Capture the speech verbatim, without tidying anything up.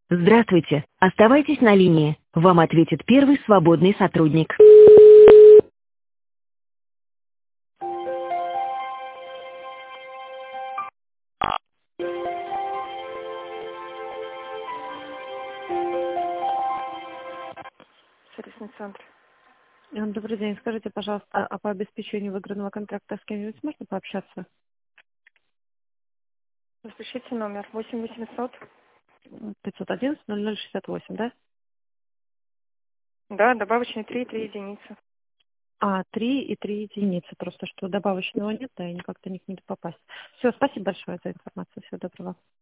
Здравствуйте. Оставайтесь на линии. Вам ответит первый свободный сотрудник. Сервисный центр. Э, Добрый день. Скажите, пожалуйста, а по обеспечению выигранного контракта с кем-нибудь можно пообщаться? Запишите номер восемь восемьсот. пятьсот одиннадцать ноль ноль шестьдесят восемь, да? Да, добавочный три и три единицы. А, три и три единицы. Просто что добавочного нет, да, и никак до них не попасть. Все, спасибо большое за информацию. Всего доброго.